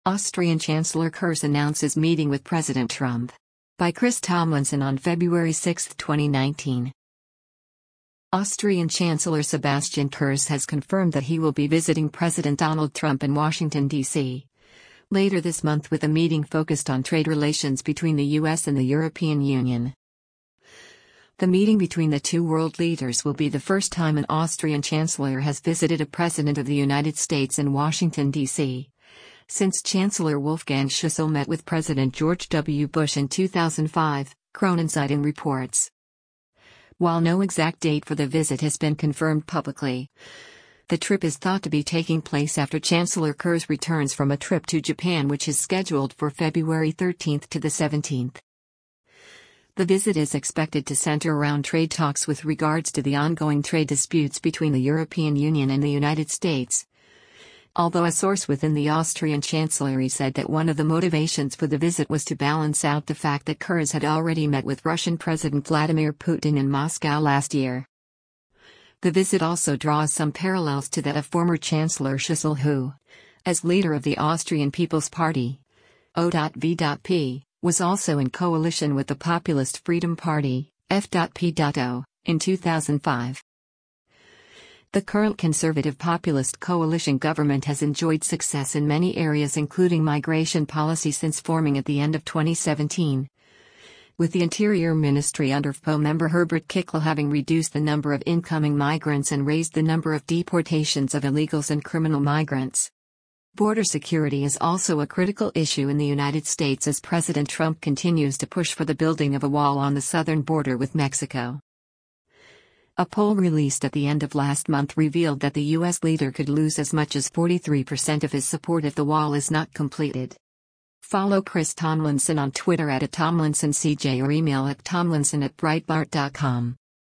Austrian Chancellor Kurz announces meeting with President Trump. By Chris Tomlinson on February 6, 2019. Austrian Chancellor Sebastian Kurz has confirmed that he will be visiting President Donald Trump in Washington, D.C. later this month with a meeting focused on trade relations between the U.S. and the European Union. The meeting between the two world leaders will be the first time an Austrian chancellor has visited a president of the United States in Washington, D.C. since Chancellor Wolfgang Schüssel met with President George W. Bush in 2005, Kronenzeitung reports. While no exact date for the visit has been confirmed publicly, the trip is thought to be taking place after Chancellor Kurz returns from a trip to Japan, which is scheduled for February 13 to the 17th. The visit is expected to center around trade talks with regards to the ongoing trade disputes between the European Union and the United States. Although a source within the Austrian Chancellery said that one of the motivations for the visit was to balance out the fact that Kurz had already met with Russian President Vladimir Putin in Moscow last year. The visit also draws some parallels to that of former Chancellor Schüssel, who, as leader of the Austrian People's Party, O.V.P., was also in coalition with the Populist Freedom Party, F.P.O., in 2005. The current conservative populist coalition government has enjoyed success in many areas, including migration policy, since forming at the end of 2017, with the Interior Ministry under FPO member Herbert Kickl having reduced the number of incoming migrants and raised the number of deportations of illegals and criminal migrants. Border security is also a critical issue in the United States as President Trump continues to push for the building of a wall on the southern border with Mexico. A poll released at the end of last month revealed that the U.S. leader could lose as much as 43% of his support if the wall is not completed. Follow Chris Tomlinson on Twitter @TomlinsonCJ or email at tomlinson@breitbart.com.